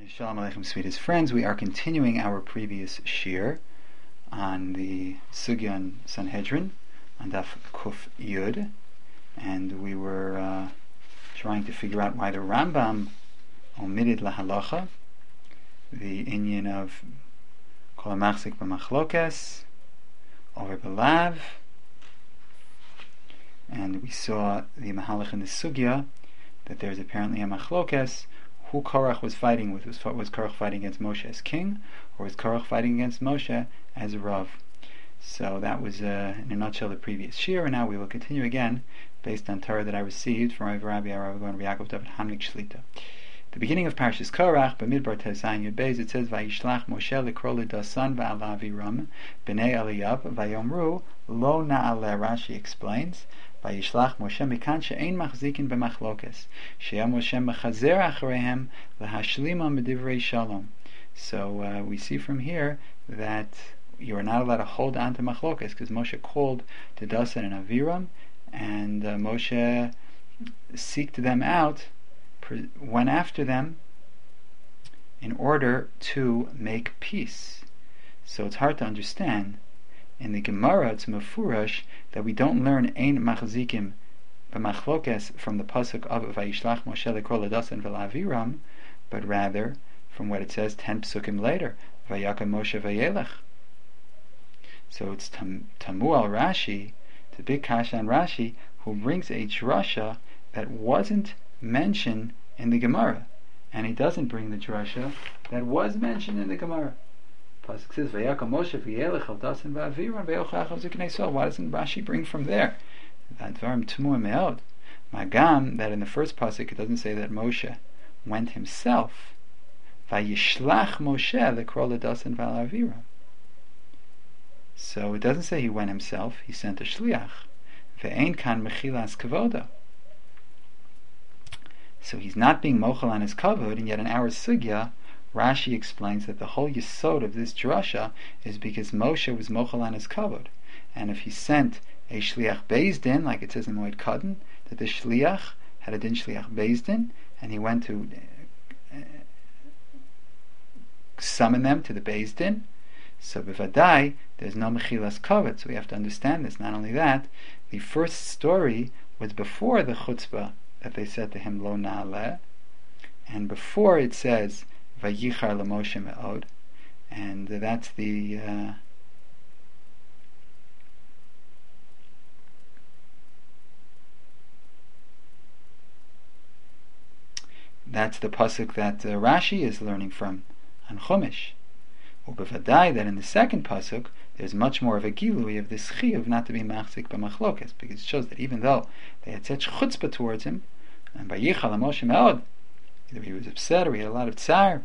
Shalom Aleichem, sweetest friends. We are continuing our previous shir on the Sugya on Sanhedrin, on Daf Kuf Yud, and we were trying to figure out why the Rambam omitted lahalacha, the inyan of kol hamachzik b'machlokes, over belav, and we saw the mahalach in the Sugya that there's apparently a machlokes who Korach was fighting with. Was Korach fighting against Moshe as king, or was Korach fighting against Moshe as Rav? So that was, in a nutshell, the previous shir, and now we will continue again, based on Torah that I received from Rabbi Gaon Yaakov David Hamlik Shlita. The beginning of Parshas Korach, B'midbar Tezayin Yud Beis, it says, Vayishlach Moshe l'kro l'dasan v'ala Aviram b'nei Eliyav vayomru lo na'aleh. Rashi explains, Vayishlach Moshe mikan she'ein machzikin b'machlokes she'eh Moshe mechazer achareihem l'hashlimam b'divrei shalom. So we see from here that you are not allowed to hold on to machlokes, because Moshe called to Dasan and Aviram, and Moshe seeked them out, went after them in order to make peace. So it's hard to understand. In the Gemara, it's mefurash that we don't learn ein machzikim b'machlokes from the pasuk of Vayishlach Moshe l'kro l'dasan v'la'aviram, but rather from what it says 10 psukim later, Vayakam Moshe vayelech. So it's Tamu al Rashi, the big kasha on Rashi, who brings a drasha that wasn't mentioned in the Gemara, and he doesn't bring the drasha that was mentioned in the Gemara. Pasuk says Vayakam Moshe vayelech al dasan v'aviram v'yochachav ziknei sol. Why doesn't Rashi bring from there? That dvarim tmua me'od. Magam, that in the first pasuk it doesn't say that Moshe went himself. Vayishlach Moshe l'kro l'dasan v'aviram. So it doesn't say he went himself, he sent a shliach. Ve'ein kan mechilas kavoda. So he's not being mochel on his kavod, and yet in our sugya, Rashi explains that the whole yesod of this drasha is because Moshe was mochel on his kavod. And if he sent a shliach beis din, like it says in Moed Katan, that the shliach had a din shliach beis din, and he went to summon them to the beis din, so b'vadai, there's no mechilas kavod. So we have to understand this. Not only that, the first story was before the chutzpah that they said to him lo na'aleh, and before it says vayichar l'Moshe me'od, and that's the pasuk that Rashi is learning from on Chumash. Ubevadai, that in the second pasuk there's much more of a gilui of this chiyuv not to be machzik b'machlokes, because it shows that even though they had such chutzpah towards him, and by yichal Moshe me'od, either he was upset or he had a lot of tsar.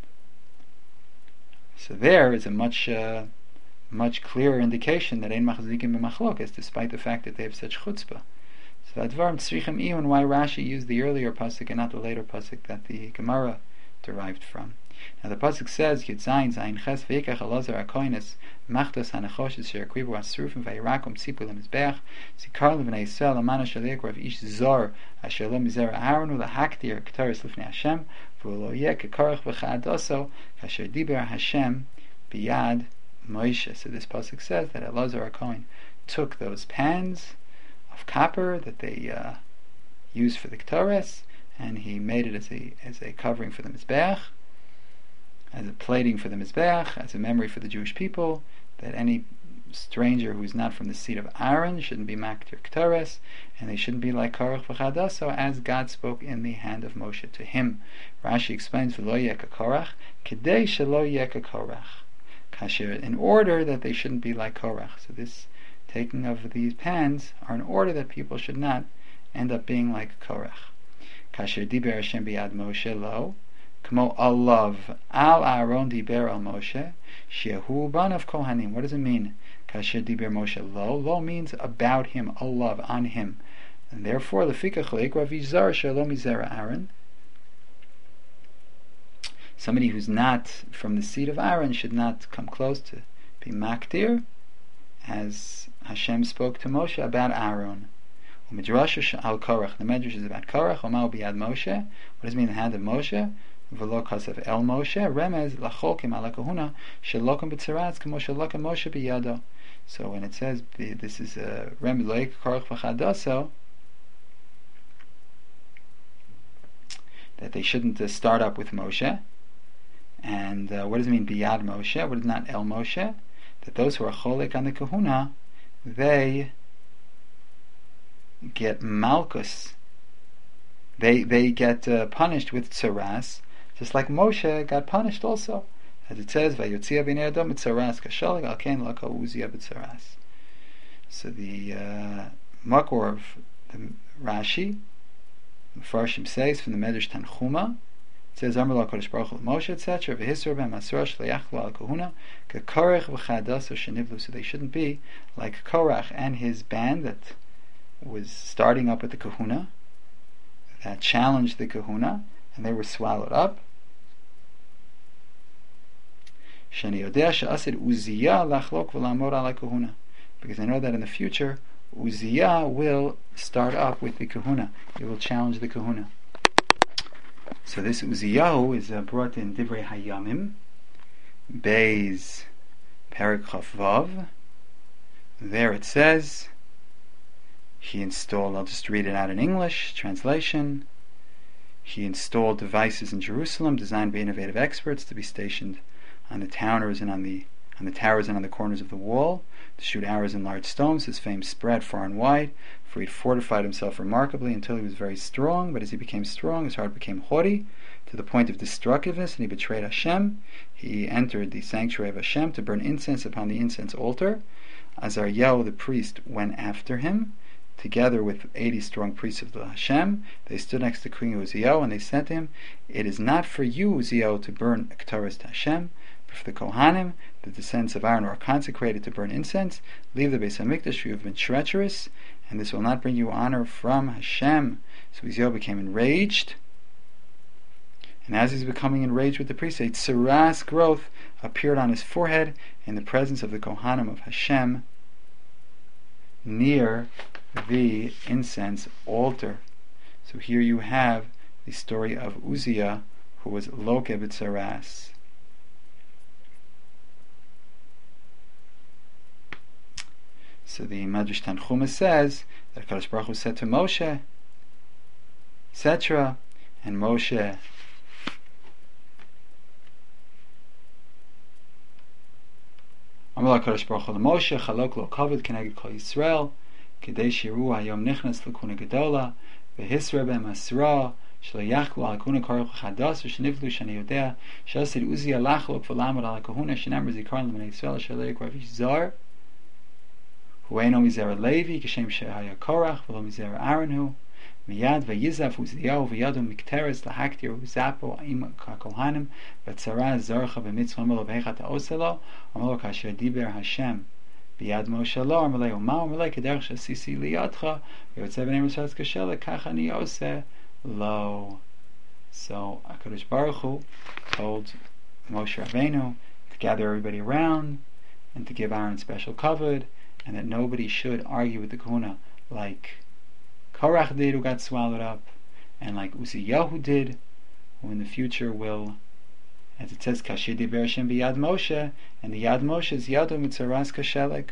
So there is a much clearer indication that ein machzikim b'machlokes, despite the fact that they have such chutzpah. So advarim tzrichem iyun, why Rashi used the earlier pasuk and not the later pasuk that the Gemara derived from. Now the pasuk says, Yud Zayin Zayin Ches Veikach Elazar HaKohenes Machtos HaNechoshes Sher Akrivu HaSrufim Vayirakum Tzipul HaMizbeach Zikar L'Vnei Yisrael Amana Shalek Rav Ish Zor Asher Lo Mizera Aaron Ulahaktir K'taris L'Fnei Hashem V'Lo Yeh K'Korach V'Cha'adoso Kasher Diber Hashem B'Yad Moshe. So this pasuk says that Elazar HaKohen took those pans of copper that they used for the K'taris, and he made it as a covering for the Mizbeach, as a plating for the Mizbeach, as a memory for the Jewish people, that any stranger who is not from the seed of Aaron shouldn't be maktir K'tares, and they shouldn't be like Korach v'Chadaso, as God spoke in the hand of Moshe to him. Rashi explains, V'lo yeh k'Korach, kedei shelo yeh k'Korach, kasher, in order that they shouldn't be like Korach. So this taking of these pans are in order that people should not end up being like Korach. Kasher diber Hashem b'yad Moshe lo, Kmo alav al Aaron diber al Moshe shehu banav kohanim. What does it mean? Kasher diber Moshe lo. Lo means about him, alav, on him, and therefore lefikach leik Rav Yizar shelo mizera Aaron. Somebody who's not from the seed of Aaron should not come close to be maktir, as Hashem spoke to Moshe about Aaron. Midrash al Korach. The Midrash is about Korach. Omar b'yad Moshe. What does it mean? The hand of Moshe. v'lo kasev el Moshe, remez lacholkim ala kahuna shelokim b'tzaras k'mo shelokim Moshe b'yado. So when it says this is a remez loik karach v'chadaso, that they shouldn't start up with Moshe. And what does it mean biyad Moshe? What is not el Moshe? That those who are cholek on the kahuna, they get malchus. They get punished with tzaras, just like Moshe got punished also, as it says, "Vayotzia b'nei Adam tzaras kashalig alkein laka uzia b'tzaras." So the makor of the Rashi, Mefarshim says from the Medrash Tanchuma, it says, "Amar la Kodesh Baruch Hu Moshe, etc. V'hisra ben Masra shleiachlu al kahuna kekorach v'chadaso shenivlu." So they shouldn't be like Korach and his band that was starting up with the kahuna, that challenged the kahuna, and they were swallowed up. Shani yodea she'asid Uzziah lachlok v'lamor ala kahuna, because I know that in the future Uzziah will start up with the kahuna. He will challenge the kahuna. So this Uzziyahu is brought in Divrei Hayamim, Beis Perek Chaf Vav. There it says, he installed, I'll just read it out in English, translation. He installed devices in Jerusalem designed by innovative experts to be stationed on the towers and on the corners of the wall to shoot arrows and large stones. His fame spread far and wide, for he had fortified himself remarkably until he was very strong. But as he became strong, his heart became haughty to the point of destructiveness, and he betrayed Hashem. He entered the sanctuary of Hashem to burn incense upon the incense altar. Azaryahu the priest went after him, together with 80 strong priests of the Hashem. They stood next to King Uzziyahu, and they said to him, "It is not for you, Uzziyahu, to burn Ketores to Hashem, but for the Kohanim, the descendants of Aaron, who are consecrated to burn incense. Leave the Beis HaMikdash, for you have been treacherous, and this will not bring you honor from Hashem." So Uzziyahu became enraged, and as he's becoming enraged with the priests, a tzaras growth appeared on his forehead in the presence of the Kohanim of Hashem near the incense altar. So here you have the story of Uzziah, who was loke b'tzaras. So the Medrash Tanchuma says that Kadosh Baruch Hu said to Moshe, etc., and Moshe Amar Kadosh Baruch Hu Moshe chalok lo kavod keneged kol Yisrael kedei shiru hayom nichnas l'kuna gedola v'hisra b'masra shelo yachlu al kuna karach chadas v'shenivlu shani yodea shasid Uzziah lachlok v'lamod al kahuna shenamar zikaron l'mnei Yisrael shelo yikra v'zar hueino mizera Levi kishem shehaya Korach v'lo mizera Aaron hu miyad v'yizaf Uzziyahu v'yadu mikteres lahaktir uzapo im kakohanim v'tzaraz zarcha b'mitzvah amalo v'hechat ha'oselo amalo kasher diber Hashem b'yad Moshe lo amalei umah amalei kederech shasisi liyadcha v'yotzei b'nei Yisrael kashele kach ani oseh lo. So HaKadosh Baruch Hu told Moshe Rabbeinu to gather everybody around and to give Aaron special kavod, and that nobody should argue with the kahuna like Korach did, who got swallowed up, and like Uzziyahu did, who in the future will, as it says, Kashir Diber Hashem b'Yad Moshe, and the Yad Moshe is Yadu Mitzaras Kashelek.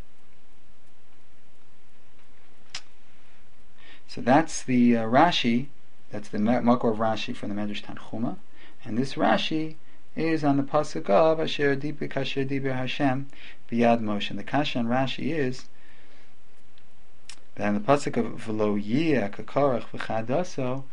So that's the Rashi, that's the Makor of Rashi from the Medrash Tanchuma, and this Rashi is on the pasuk of Asher Diber Kashir Diber Hashem b'Yad Moshe. And the Kasha on Rashi is that in the pasuk of V'lo Yiyeh Kakorach V'chadaso,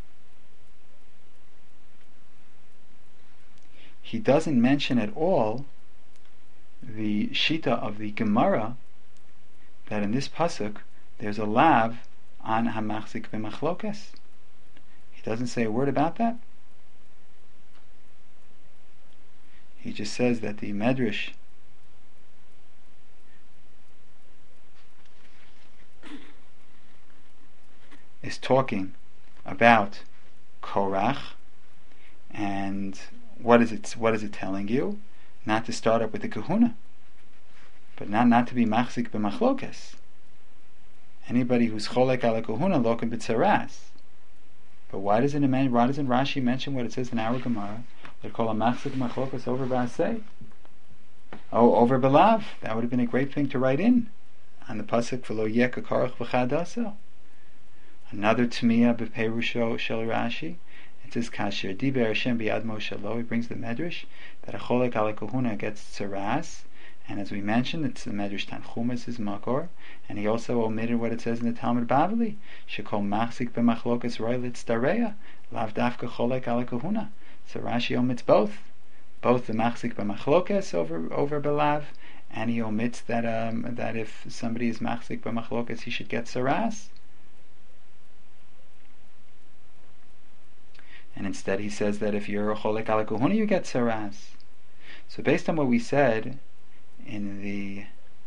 he doesn't mention at all the shita of the Gemara that in this pasuk there's a lav on hamachzik b'machlokes. He doesn't say a word about that. He just says that the Medrash is talking about Korach, and what is it telling you? Not to start up with the kahuna, but not to be machzik b'machlokes. Anybody who's cholek ala kahuna loken b'tzaras. But why doesn't Rashi mention what it says in our Gemara? They call a machzik machlokas over ba'aseh. Oh, over belav. That would have been a great thing to write in on the pasuk v'lo yeka karach v'chadasa. Another tmiya b'perusho shel Rashi. It says kasher diber Hashem biyad Moshe lo. He brings the medrash that a cholek ala kahuna gets tzaras, and as we mentioned, it's the medrash Tanchumas is makor, and he also omitted what it says in the Talmud Bavli, shekol machzik b'machlokas roilitz dareya lav dafka cholek ala kahuna. So Rashi omits both the machzik b'machlokas over belav, and he omits that if somebody is machzik b'machlokas, he should get tzaras. And instead he says that if you're a cholek ala kahuna, you get tzaras. So based on what we said in the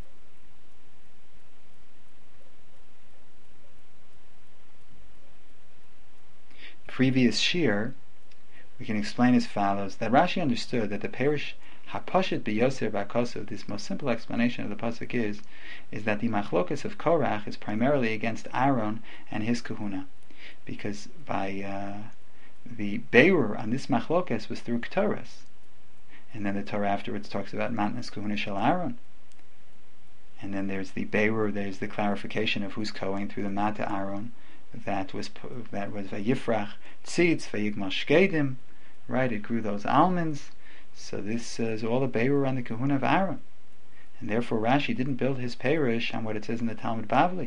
previous shir, we can explain as follows, that Rashi understood that the perish hapashit b'yoser b'akosu, this most simple explanation of the pasuk is that the machlokas of Korach is primarily against Aaron and his kahuna, because by the beirur on this machlokas was through Ketores, and then the Torah afterwards talks about matnas kahuna shel Aaron, and then there's the beirur, there's the clarification of who's kohen through the mata Aaron, that was vayifrach tzitz vayigmal shkedim, right? It grew those almonds. So this is all the beirur on the kahuna of Aaron, and therefore Rashi didn't build his perush on what it says in the Talmud Bavli,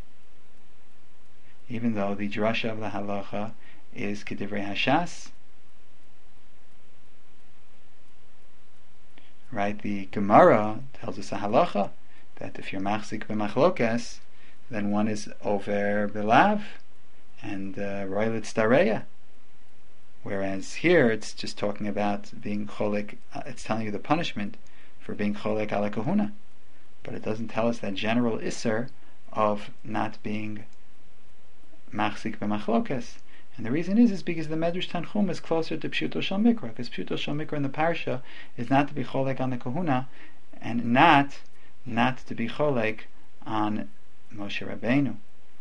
even though the drasha of the halacha is Kedivrei Hashas, right? The Gemara tells us a halacha that if you're machzik b'machlokas, then one is over belav and roilitz dareya. Whereas here it's just talking about being cholek. It's telling you the punishment for being cholek ala kahuna, but it doesn't tell us that general isser of not being machzik b'machlokas. And the reason is because the Medrash Tanchum is closer to Pshuto Shel Mikra, because Pshuto Shel Mikra in the Parsha is not to be cholek on the kahuna, and not to be cholek on Moshe Rabbeinu.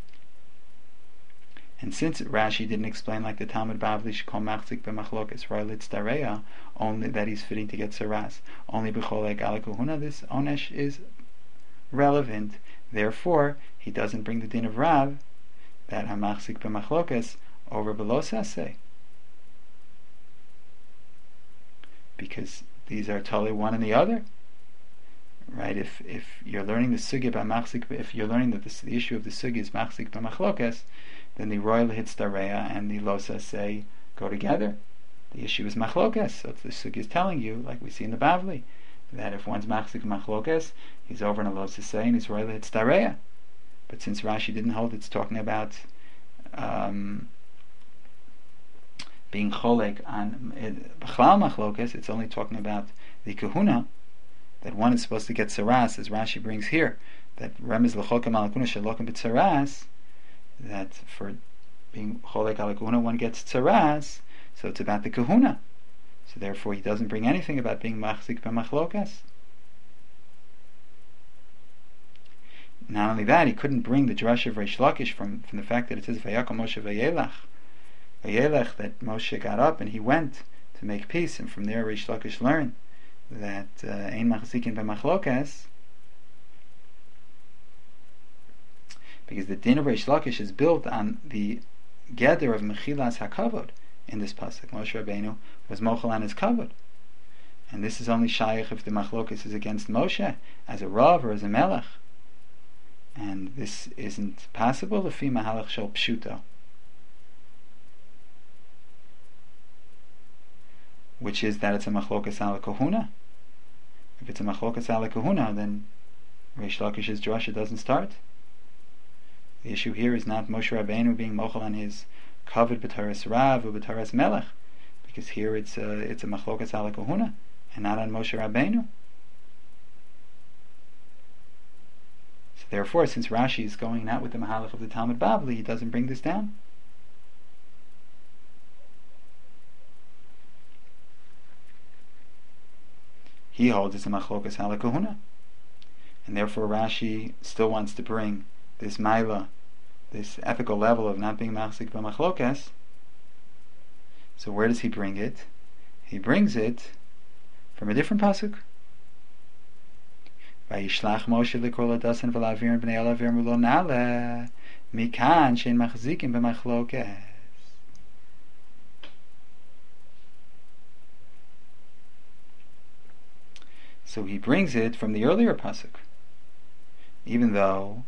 And since Rashi didn't explain like the Talmud Bavli shekol machzik b'machlokas roilitz dareya, only that he's fitting to get saras, only b'cholek ala kahuna, this onesh is relevant. Therefore, he doesn't bring the din of Rav that hamachzik b'machlokas over below saseh, because these are totally one and the other, right? If you're learning the sugya by machzik, if you're learning that the issue of the sugya is machzik b'machlokas, then the royal hitz dareya and the lo saseh go together. The issue is machlokas, so the sugya is telling you, like we see in the Bavli, that if one's machzik b'machlokas, he's over in a lo saseh and he's royal hitz dareya. But since Rashi didn't hold, it's talking about being cholek on b'chlal machlokas, it's only talking about the kahuna, that one is supposed to get saras, as Rashi brings here, that remiz l'cholkem al kahuna shalokim b'tzaras, that for being cholek al kahuna one gets tzaras, so it's about the kahuna. So therefore he doesn't bring anything about being machzik b'machlokas. Not only that, he couldn't bring the drush of Reish Lakish from the fact that it says Vayakom Moshe Vayelach, that Moshe got up and he went to make peace, and from there Reish Lakish learned that Ein Machzikin B'machlokas, because the din of Reish Lakish is built on the gather of Mechilas HaKavod in this pasuk. Moshe Rabbeinu was mochel on his kavod, and this is only shaykh if the machlokas is against Moshe as a rav or as a melech, and this isn't possible if he mahalach shel pshuto, which is that it's a machlokas ala kahuna. If it's a machlokas ala kahuna, then Reish Lakish's drasha doesn't start. The issue here is not Moshe Rabbeinu being mochel on his kavod b'taras rav or b'taras melech, because here it's a machlokas ala kahuna and not on Moshe Rabbeinu. So therefore, since Rashi is going not with the mahalach of the Talmud Bavli, he doesn't bring this down. He holds it's a machlokas ala kahuna, and therefore Rashi still wants to bring this maila, this ethical level of not being machzik b'machlokas, So where does he bring it? He brings it from a different pasuk. Vayishlach Moshe l'kol hadasan v'la'avirin b'nei alavirin v'lo na'ale mikan shein machzikim b'machlokes. So he brings it from the earlier pasuk, even though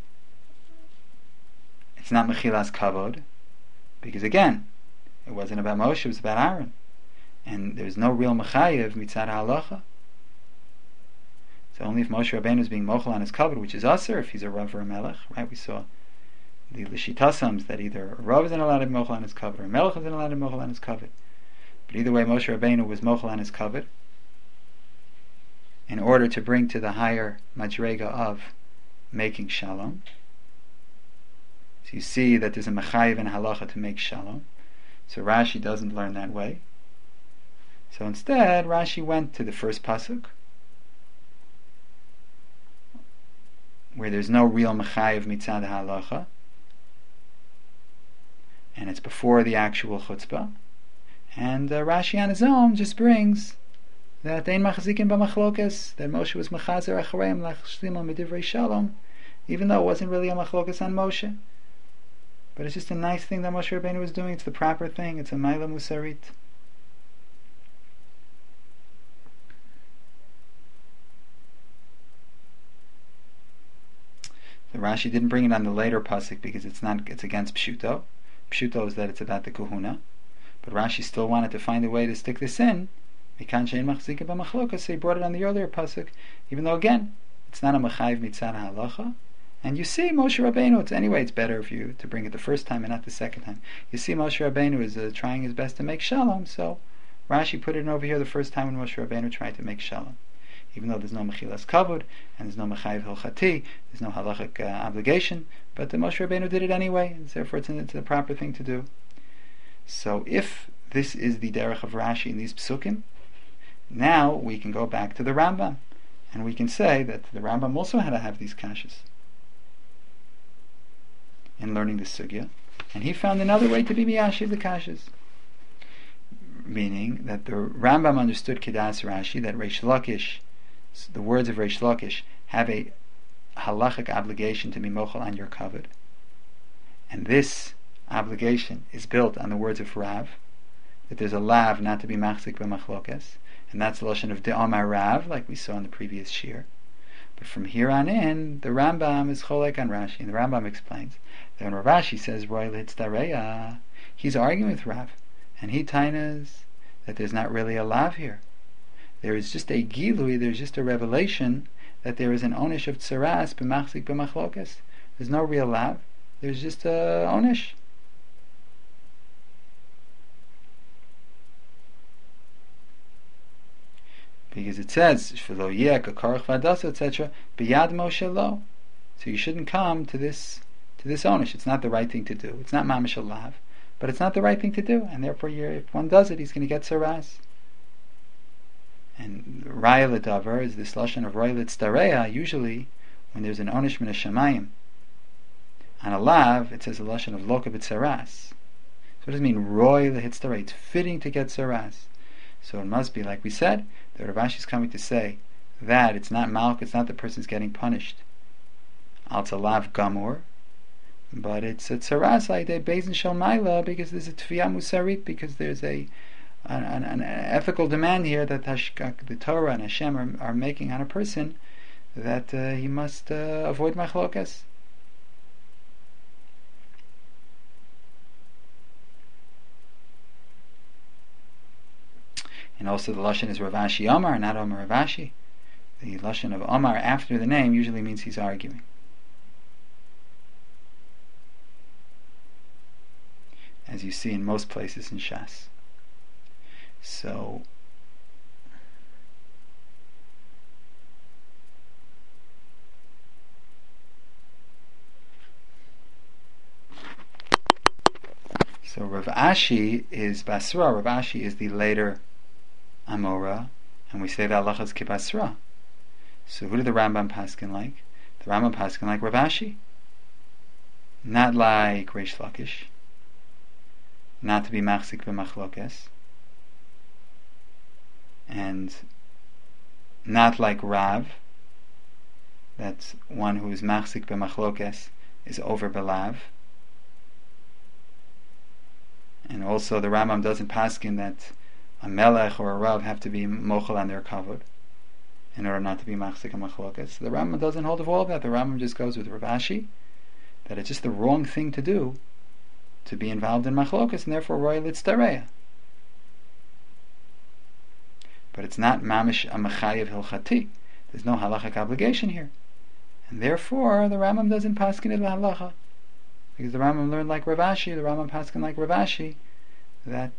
it's not mechilas kavod, because again, it wasn't about Moshe, it was about Aaron, and there's no real mechayev mitzad halacha. So only if Moshe Rabbeinu is being mochel on his kavod, which is aser if he's a rav or a melech, right? We saw the lishitasams that either a rav isn't allowed to be mochel on his kavod or a melech isn't allowed to be mochel on his kavod. But either way, Moshe Rabbeinu was mochel on his kavod in order to bring to the higher madrega of making shalom. So you see that there's a mechayev in halacha to make shalom. So Rashi doesn't learn that way. So instead, Rashi went to the first pasuk, where there's no real mechayev mitzad halacha, and it's before the actual chutzpah. And Rashi on his own just brings that ein machzikim b'machlokes, that Moshe was mechazer achareim lachshlimah medivrei shalom, even though it wasn't really a machlokas on Moshe. But it's just a nice thing that Moshe Rabbeinu was doing. It's the proper thing. It's a maila musarit. The Rashi didn't bring it on the later pasuk because it's against Pshuto. Pshuto is that it's about the Kahuna. But Rashi still wanted to find a way to stick this in. So he brought it on the earlier pasuk, even though again, it's not a mechayiv mitzad halacha. And you see Moshe Rabbeinu, it's better for you to bring it the first time and not the second time. You see Moshe Rabbeinu is trying his best to make shalom, so Rashi put it over here the first time when Moshe Rabbeinu tried to make shalom. Even though there's no mechilas kavod, and there's no mechayiv hilchati, there's no halachic obligation, but the Moshe Rabbeinu did it anyway, and therefore it's the proper thing to do. So if this is the derech of Rashi in these psukim, now we can go back to the Rambam, and we can say that the Rambam also had to have these kashas in learning the sugya, and he found another way to be miyashiv the kashas, meaning that the Rambam understood Kedas Rashi that Reish Lakish, the words of Reish Lakish, have a halachic obligation to be mochel on your kavod, and this obligation is built on the words of Rav, that there's a lav not to be machzik b'machlokes, and that's the lashon of de'amar Rav, like we saw in the previous shir. But from here on in, the Rambam is cholek on Rashi, and the Rambam explains that when Rashi says roy litzdareya, he's arguing with Rav, and he tainas that there's not really a lav here. There is just a gilui, there's just a revelation that there is an onish of tsaras b'machzik b'machlokes. There's no real lav. There's just a onish. Because it says shvelo yek akarach v'adasa etc. b'yad Moshe lo. So you shouldn't come to this onish. It's not the right thing to do. It's not mamish lav, but it's not the right thing to do, and therefore if one does it, he's going to get saras. And raya l'davar is this lashon of raya litzdareya. Usually, when there's an onish min hashamayim on a lav, it says a lashon of loka b'tzaras. So it doesn't mean roy lehitzdarei. It's fitting to get saras. So it must be, like we said, that Rav Ashi is coming to say that it's not malk, it's not the person's getting punished. Al lav gamur, but it's a tzaras like a bezin shel maila, because there's a tfiyah musarit, because there's an ethical demand here that the Torah and Hashem are making on a person, that he must avoid machlokas. And also the lashon is Rav Ashi Amar, not Amar Rav Ashi. The lashon of Amar after the name usually means he's arguing. As you see in most places in Shas. So Rav Ashi is Basra. Rav Ashi is the later Amora, and we say that Allah is Kibasra. So who did the Rambam paskin like? The Rambam paskin like Rav Ashi, not like Reish Lakish, not to be machzik b'machlokes, and not like Rav, that one who is machzik b'machlokes is over belav. And also the Rambam doesn't paskin that a melech or a Rav have to be mochel on their kavod in order not to be machzik b'machlokes. So the Rambam doesn't hold of all of that. The Rambam just goes with Rav Ashi, that it's just the wrong thing to do to be involved in machlokas, and therefore roy litztareya. But it's not mamish a mechayev hilchati. There's no halachic obligation here, and therefore the Rambam doesn't paskin it lahalacha, because the Rambam learned like Rav Ashi. The Rambam paskin like Rav Ashi that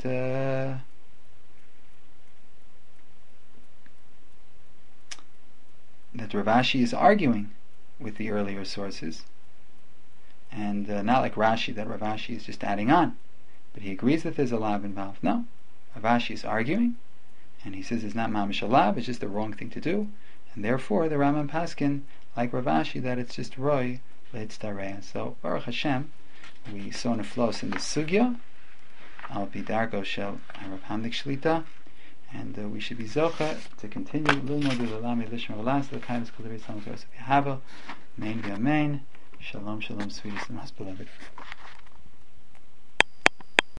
Rav Ashi is arguing with the earlier sources. And not like Rashi, that Rav Ashi is just adding on, but he agrees that there's a lav involved. No, Rav Ashi is arguing, and he says it's not mamish a lav, it's just the wrong thing to do, and therefore the Rambam paskin like Rav Ashi that it's just roy leitzdareya. So Baruch Hashem, we saw in a flows in the sugya al bidargo shel Rav Hamdik Shlita, and we should be zocha to continue lilmod u'lami lishma v'las the kindness kol derei salam k'osef yahava, amen v'amen. Shalom, shalom, sweetest and most beloved.